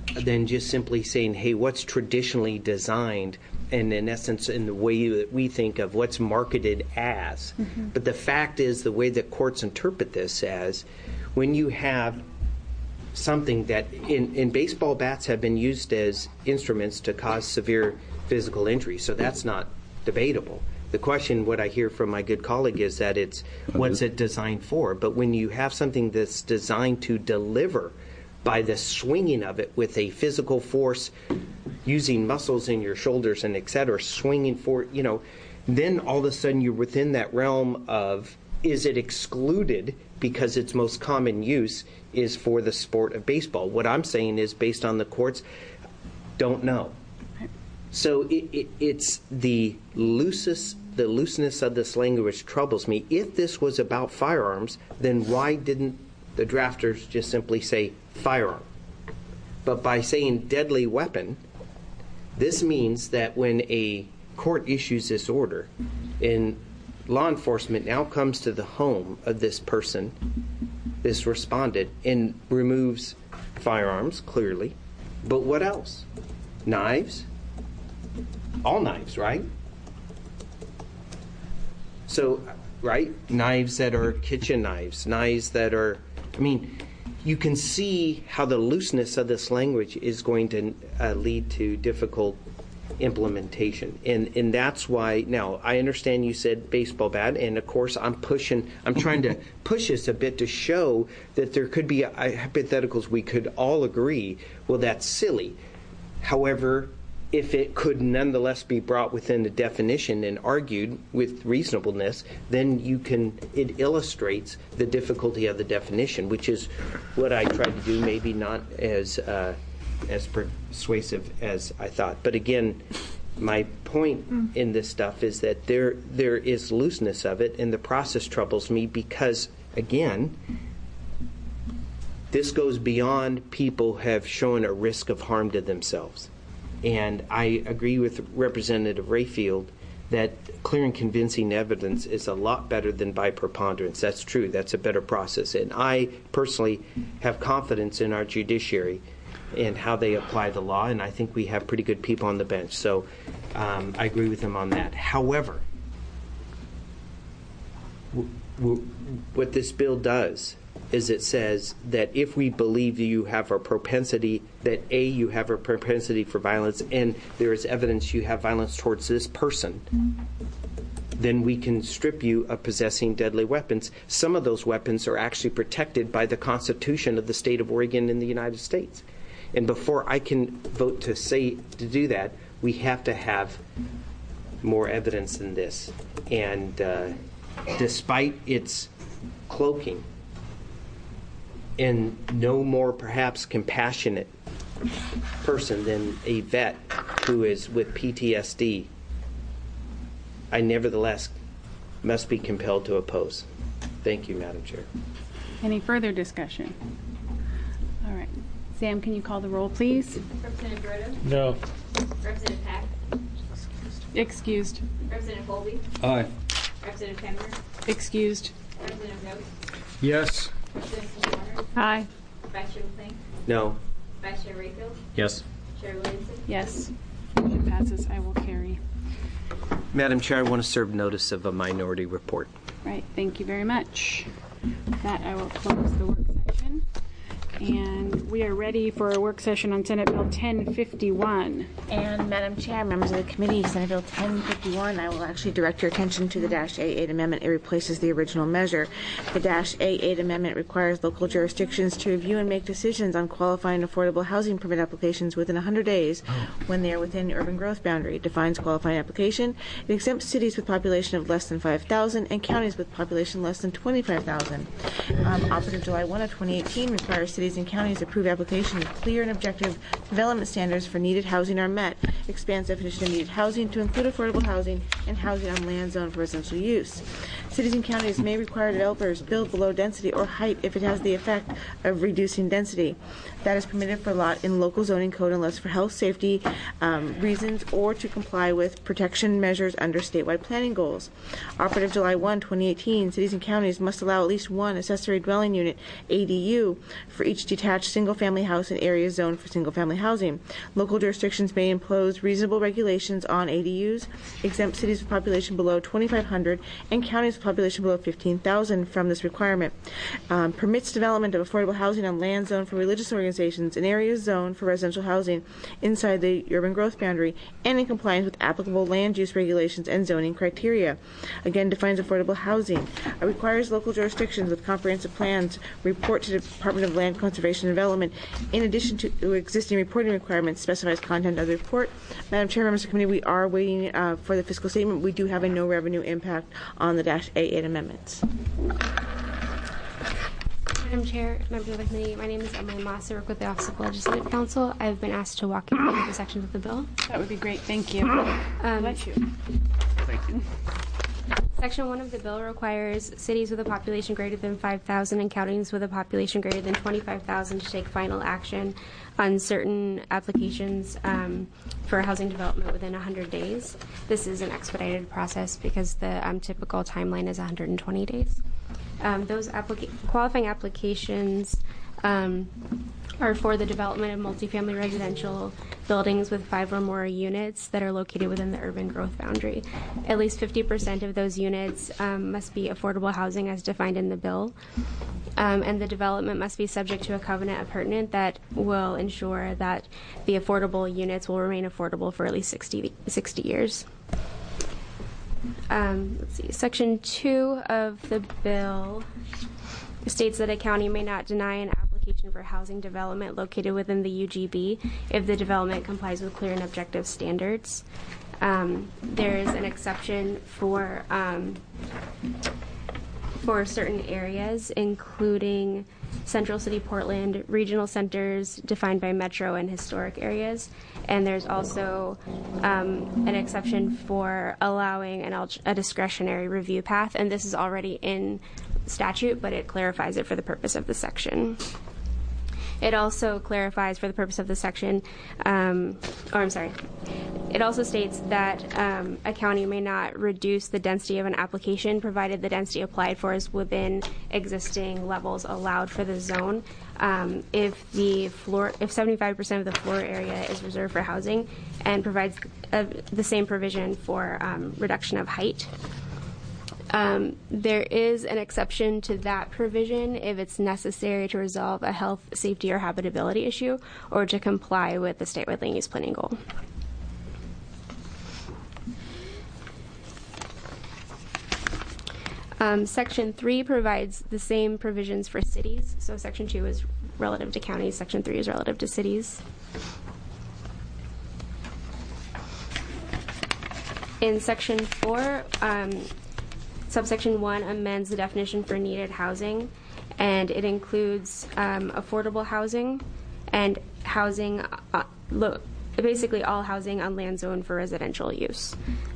than just simply saying, hey, what's traditionally designed, and in essence, in the way that we think of what's marketed as. But the fact is, the way that courts interpret this as, when you have something that in baseball bats have been used as instruments to cause severe physical injury, so that's not debatable. The question, what I hear from my good colleague, is that it's what's it designed for. But when you have something that's designed to deliver by the swinging of it with a physical force, using muscles in your shoulders and et cetera, swinging for, then all of a sudden you're within that realm of, is it excluded because its most common use is for the sport of baseball? What I'm saying is, based on the courts, don't know. So it's the looseness of this language which troubles me. If this was about firearms, then why didn't the drafters just simply say firearm? But by saying deadly weapon, this means that when a court issues this order and law enforcement now comes to the home of this person, this respondent, and removes firearms, clearly, but what else? Knives? All knives, right? So, right? Knives that are kitchen knives, knives that are, you can see how the looseness of this language is going to lead to difficult implementation. And that's why, now, I understand you said baseball bat, and of course I'm trying to push this a bit to show that there could be hypotheticals we could all agree, well, that's silly. However, if it could nonetheless be brought within the definition and argued with reasonableness, then it illustrates the difficulty of the definition, which is what I tried to do, maybe not as persuasive as I thought. But again, my point in this stuff is that there is looseness of it, and the process troubles me because, again, this goes beyond people have shown a risk of harm to themselves. And I agree with Representative Rayfield that clear and convincing evidence is a lot better than by preponderance. That's true. That's a better process. And I personally have confidence in our judiciary and how they apply the law, and I think we have pretty good people on the bench. So I agree with them on that. However, what this bill does is it says that if we believe you have a propensity, that A, you have a propensity for violence, and there is evidence you have violence towards this person, then we can strip you of possessing deadly weapons. Some of those weapons are actually protected by the Constitution of the state of Oregon in the United States. And before I can vote to do that, we have to have more evidence than this. And despite its cloaking, and no more perhaps compassionate person than a vet who is with PTSD, I nevertheless must be compelled to oppose. Thank you, Madam Chair. Any further discussion? All right. Sam, can you call the roll, please? Representative Grotto? No. Representative Pack? Excused. Representative Colby? Aye. Representative Kemmer? Excused. Representative Rose? Yes. Representative Warner? Aye. Vice Chair McLean? No. Vice Chair Rayfield? Yes. Chair Williamson? Yes. Motion passes. I will carry. Madam Chair, I want to serve notice of a minority report. Right. Thank you very much. With that, I will close the work session. And we are ready for a work session on Senate Bill 1051. And Madam Chair, members of the committee, Senate Bill 1051, I will actually direct your attention to the -A8 amendment. It replaces the original measure. The -A8 amendment requires local jurisdictions to review and make decisions on qualifying affordable housing permit applications within 100 days when they are within the urban growth boundary. It defines qualifying application. It exempts cities with population of less than 5,000 and counties with population less than 25,000. Operative July 1 of 2018 requires cities and counties approve application with clear and objective development standards for needed housing are met, expands definition of needed housing to include affordable housing and housing on land zoned for residential use. Cities and counties may require developers build below density or height if it has the effect of reducing density. That is permitted for lot in local zoning code unless for health, safety reasons or to comply with protection measures under statewide planning goals. Operative July 1, 2018, cities and counties must allow at least one accessory dwelling unit, ADU, for each detached single-family house in areas zoned for single-family housing. Local jurisdictions may impose reasonable regulations on ADUs, exempt cities with population below 2,500 and counties with population below 15,000 from this requirement. Permits development of affordable housing on land zoned for religious organizations in areas zoned for residential housing inside the urban growth boundary and in compliance with applicable land use regulations and zoning criteria. Again, defines affordable housing. It requires local jurisdictions with comprehensive plans report to the Department of Land Conservation and Development. In addition to existing reporting requirements, specifies content of the report. Madam Chair, members of the committee, we are waiting for the fiscal statement. We do have a no revenue impact on the -A8 amendments. Madam Chair, members of the committee, my name is Emily Moss. I work with the Office of Legislative Counsel. I've been asked to walk you through the sections of the bill. That would be great. Thank you. Bless you. Thank you. Section 1 of the bill requires cities with a population greater than 5,000 and counties with a population greater than 25,000 to take final action on certain applications for housing development within 100 days. This is an expedited process because the typical timeline is 120 days. Those qualifying applications are for the development of multifamily residential buildings with 5 or more units that are located within the urban growth boundary. At least 50% of those units must be affordable housing as defined in the bill. And the development must be subject to a covenant appurtenant that will ensure that the affordable units will remain affordable for at least 60 years. Let's see. Section 2 of the bill states that a county may not deny an application for housing development located within the UGB if the development complies with clear and objective standards. There is an exception for certain areas, including Central City Portland, regional centers defined by metro and historic areas. And there's also an exception for allowing a discretionary review path. And this is already in statute, but it clarifies it for the purpose of the section. It also clarifies for the purpose of the section, it also states that a county may not reduce the density of an application provided the density applied for is within existing levels allowed for the zone. If 75% of the floor area is reserved for housing and provides the same provision for reduction of height. There is an exception to that provision if it's necessary to resolve a health, safety, or habitability issue or to comply with the statewide land use planning goal. Section 3 provides the same provisions for cities. So Section 2 is relative to counties. Section 3 is relative to cities. In Section 4, Subsection 1 amends the definition for needed housing, and it includes affordable housing and housing, basically all housing on land zoned for residential use.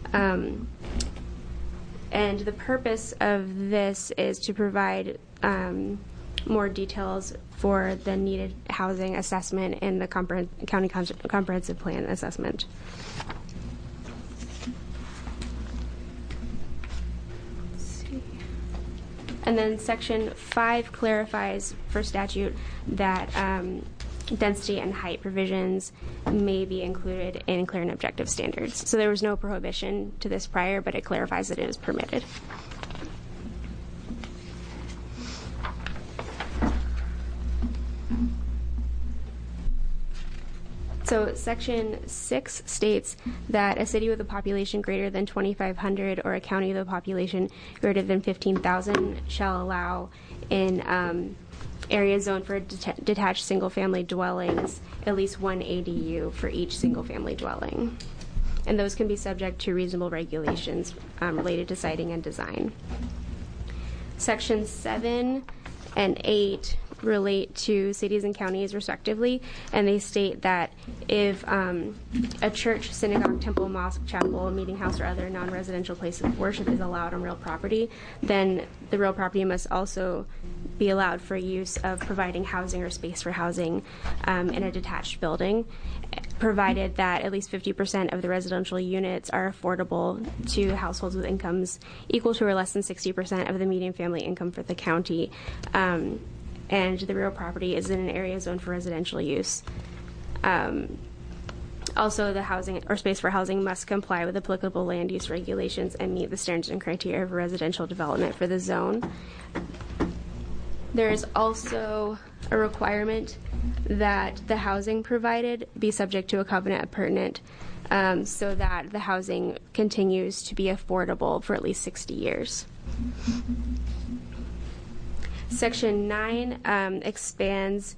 And the purpose of this is to provide more details for the needed housing assessment in the county comprehensive plan assessment. And then Section 5 clarifies for statute that density and height provisions may be included in clear and objective standards. So there was no prohibition to this prior, but it clarifies that it is permitted. So Section 6 states that a city with a population greater than 2,500 or a county with a population greater than 15,000 shall allow in areas zoned for detached single-family dwellings at least one ADU for each single-family dwelling. And those can be subject to reasonable regulations related to siting and design. Sections 7 and 8 relate to cities and counties respectively, and they state that if a church, synagogue, temple, mosque, chapel, meeting house, or other non-residential place of worship is allowed on real property, then the real property must also be allowed for use of providing housing or space for housing in a detached building, provided that at least 50% of the residential units are affordable to households with incomes equal to or less than 60% of the median family income for the county, and the real property is in an area zoned for residential use. Also, the housing or space for housing must comply with applicable land use regulations and meet the standards and criteria of residential development for the zone. There is also a requirement that the housing provided be subject to a covenant appurtenant, so that the housing continues to be affordable for at least 60 years. Section 9 amends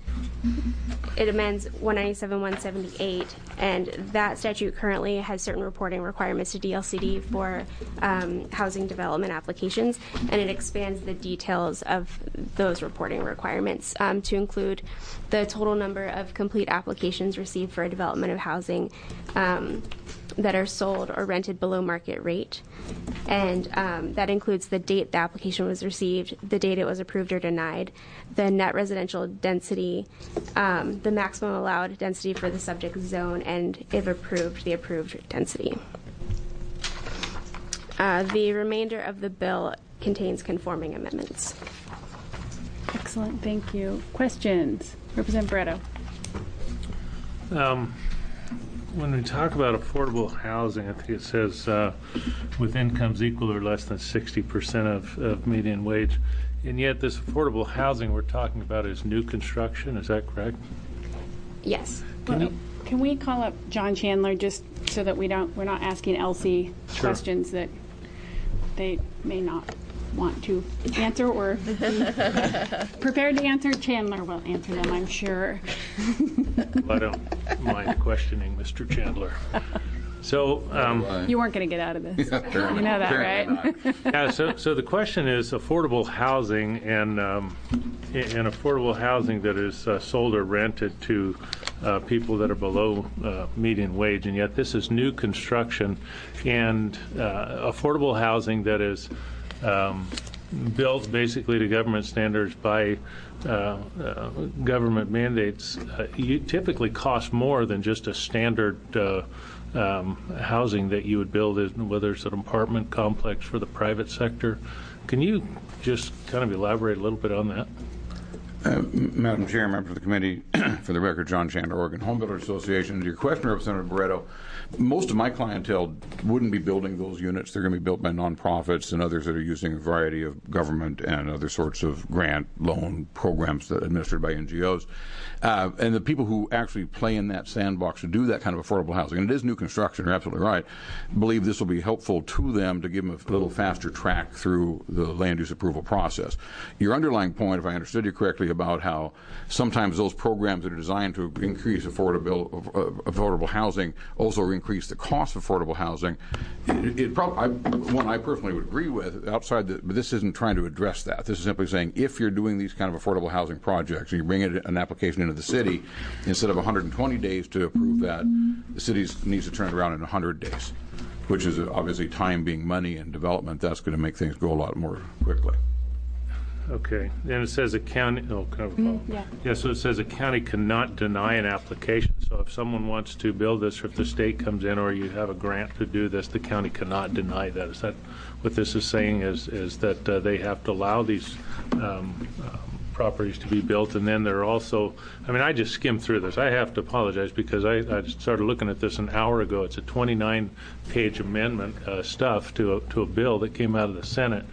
197-178, and that statute currently has certain reporting requirements to DLCD for housing development applications, and it expands the details of those reporting requirements to include the total number of complete applications received for a development of housing that are sold or rented below market rate, and that includes the date the application was received, the date it was approved or denied, the net residential density, the maximum allowed density for the subject zone, and if approved, the approved density. The remainder of the bill contains conforming amendments. Excellent, thank you. Questions? Representative Barretto. When we talk about affordable housing, I think it says with incomes equal or less than 60% of median wage. And yet this affordable housing we're talking about is new construction. Is that correct? Yes. Can we call up John Chandler just so that we're not asking Elsie questions that they may not want to answer or prepared to answer? Chandler will answer them, I'm sure. Well, I don't mind questioning Mr. Chandler. So you weren't going to get out of this. You know that, right? Yeah. So the question is affordable housing and affordable housing that is sold or rented to people that are below median wage, and yet this is new construction and affordable housing that is built basically to government standards by government mandates. You typically cost more than just a standard housing that you would build, whether it's an apartment complex for the private sector. Can you just kind of elaborate a little bit on that? Madam Chair, members of the committee, for the record, John Chandler, Oregon Home Builders Association. To your question, Representative Barretto, most of my clientele wouldn't be building those units. They're going to be built by nonprofits and others that are using a variety of government and other sorts of grant loan programs that are administered by NGOs. And the people who actually play in that sandbox to do that kind of affordable housing, and it is new construction, you're absolutely right, believe this will be helpful to them to give them a little faster track through the land use approval process. Your underlying point, if I understood you correctly, about how sometimes those programs that are designed to increase affordable housing also increase the cost of affordable housing. One I personally would agree with, but this isn't trying to address that. This is simply saying if you're doing these kind of affordable housing projects and you bring an application into the city, instead of 120 days to approve that, the city needs to turn it around in 100 days, which is obviously time being money and development. That's going to make things go a lot more quickly. Okay. And it says a county, so it says a county cannot deny an application. So if someone wants to build this, or if the state comes in or you have a grant to do this, the county cannot deny that. Is that what this is saying, is that they have to allow these properties to be built? And then there are also, I just skimmed through this. I have to apologize because I started looking at this an hour ago. It's a 29-page amendment stuff to a bill that came out of the Senate.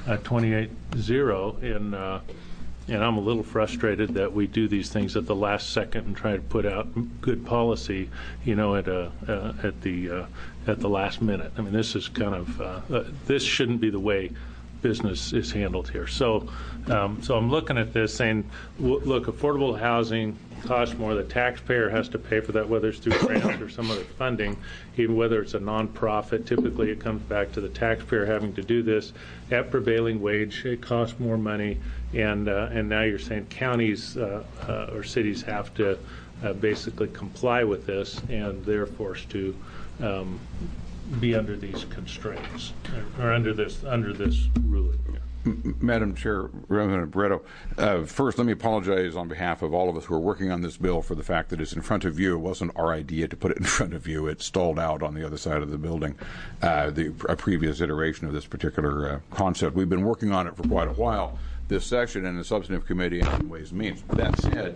28-0, and I'm a little frustrated that we do these things at the last second and try to put out good policy, at the last minute. This is kind of this shouldn't be the way business is handled here. So I'm looking at this saying, look, affordable housing costs more. The taxpayer has to pay for that, whether it's through grants or some other funding, even whether it's a nonprofit. Typically, it comes back to the taxpayer having to do this at prevailing wage. It costs more money, and now you're saying counties or cities have to basically comply with this, and they're forced to be under these constraints or under this ruling. Madam Chair, Representative Barreto, first let me apologize on behalf of all of us who are working on this bill for the fact that it's in front of you. It wasn't our idea to put it in front of you. It stalled out on the other side of the building, a previous iteration of this particular concept. We've been working on it for quite a while, this session and the Substantive Committee and Ways and Means. That said,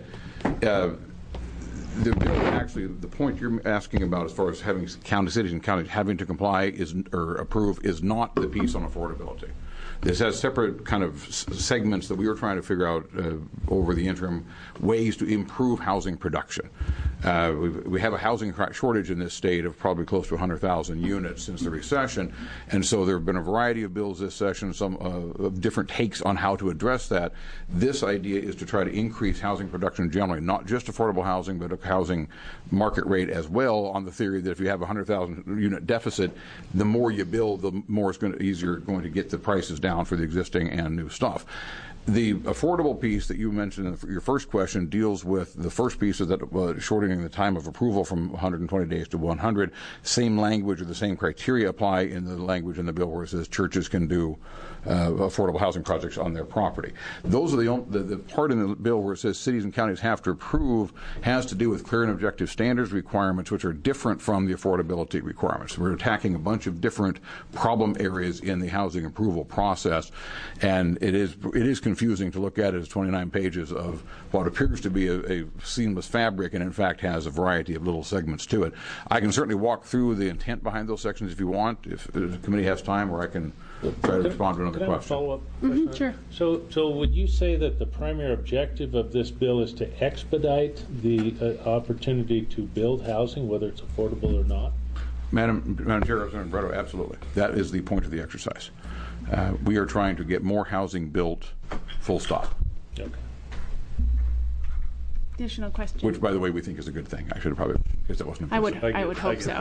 the bill, actually, the point you're asking about as far as having county cities and counties having to comply or approve is not the piece on affordability. This has separate kind of segments that we were trying to figure out over the interim ways to improve housing production. We have a housing shortage in this state of probably close to 100,000 units since the recession, and so there have been a variety of bills this session, some different takes on how to address that. This idea is to try to increase housing production generally, not just affordable housing, but a housing market rate as well, on the theory that if you have a 100,000 unit deficit, the more you build, the more it's easier going to get the prices down for the existing and new stuff. The affordable piece that you mentioned in your first question deals with the first piece of that, shortening the time of approval from 120 days to 100. Same language or the same criteria apply in the language in the bill where it says churches can do affordable housing projects on their property. Those are the part in the bill where it says cities and counties have to approve has to do with clear and objective standards requirements, which are different from the affordability requirements. We're attacking a bunch of different problem areas in the housing approval process, and it is confusing to look at it as 29 pages of what appears to be a seamless fabric and in fact has a variety of little segments to it. I can certainly walk through the intent behind those sections if you want, if the committee has time, or I can try to respond to another question. Follow-up question? Sure. So would you say that the primary objective of this bill is to expedite the opportunity to build housing, whether it's affordable or not? Madam Chair, Representative Barreto, absolutely. That is the point of the exercise. We are trying to get more housing built, full stop. Okay. Additional questions? Which, by the way, we think is a good thing. I should have probably, because that wasn't. I would hope so.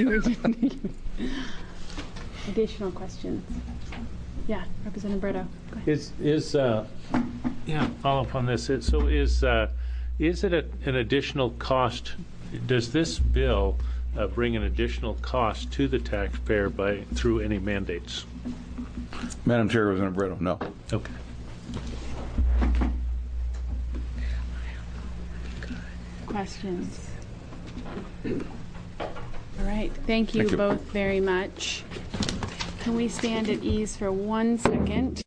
Additional questions? Yeah, Representative Brito. Go ahead. Follow up on this. Is it an additional cost? Does this bill bring an additional cost to the taxpayer through any mandates? Madam Chair, Representative Brito, no. Okay. Questions? All right. Thank you both very much. Can we stand at ease for 1 second?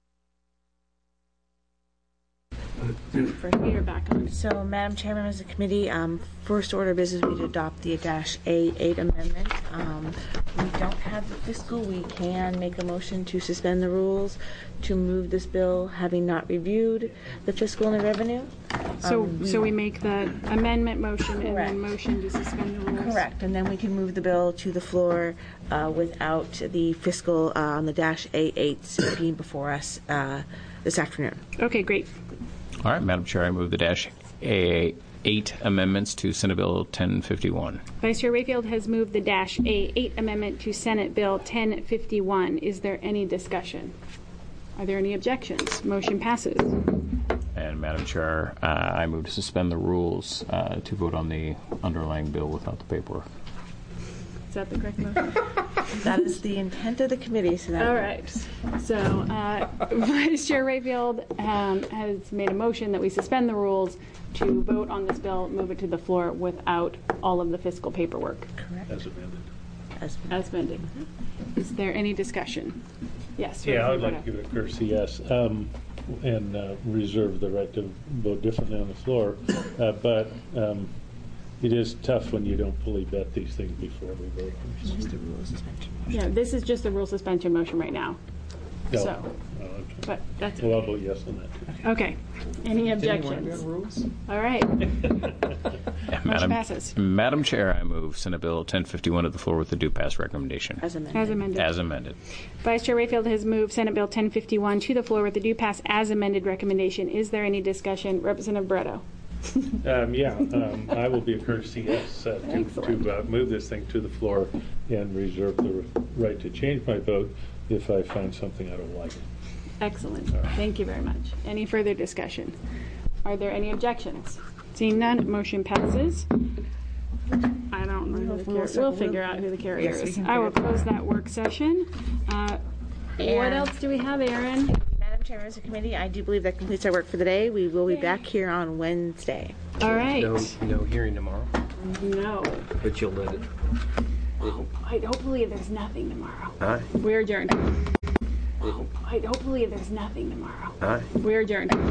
You're back on. So, Madam Chair, members of the committee, first order of business, we adopt the -A8 amendment. We don't have the fiscal. We can make a motion to suspend the rules to move this bill, having not reviewed the fiscal and the revenue. So we make the amendment motion and Correct. then motion to suspend the rules? Correct, and then we can move the bill to the floor without the fiscal on the -A8 being before us this afternoon. Okay, great. All right, Madam Chair, I move the -A8 amendments to Senate Bill 1051. Vice Chair Rayfield has moved the -A8 amendment to Senate Bill 1051. Is there any discussion? Are there any objections? Motion passes. And Madam Chair, I move to suspend the rules to vote on the underlying bill without the paperwork. Is that the correct motion? That is the intent of the committee. So that All right. So Vice Chair Rayfield has made a motion that we suspend the rules to vote on this bill, move it to the floor without all of the fiscal paperwork. Correct. As amended. As amended. Is there any discussion? Yes. Yeah, I would like to give it a courtesy yes, and reserve the right to vote differently on the floor. But it is tough when you don't fully vet these things before we vote. It's just a rule suspension motion. Yeah, this is just a rule suspension motion right now. No. So, but that's Well, I'll vote yes on that. okay. Any objections? All right. Madam Motion passes. Madam Chair, I move Senate Bill 1051 to the floor with the due pass recommendation. As amended. As amended. As amended. Vice Chair Rayfield has moved Senate Bill 1051 to the floor with the due pass as amended recommendation. Is there any discussion? Representative Barretto. I will be a courtesy yes to move this thing to the floor and reserve the right to change my vote if I find something I don't like. Excellent. Thank you very much. Any further discussion? Are there any objections? Seeing none, motion passes. I don't know who the carrier. We'll figure out who the carrier is. I will close that work session. What else do we have, Aaron? Madam Chair, members of the committee, I do believe that completes our work for the day. We will be back here on Wednesday. All right. No hearing tomorrow, No. but you'll let it. Hopefully there's nothing tomorrow. All right. We're adjourned. Hopefully there's nothing tomorrow. All right. We're adjourned.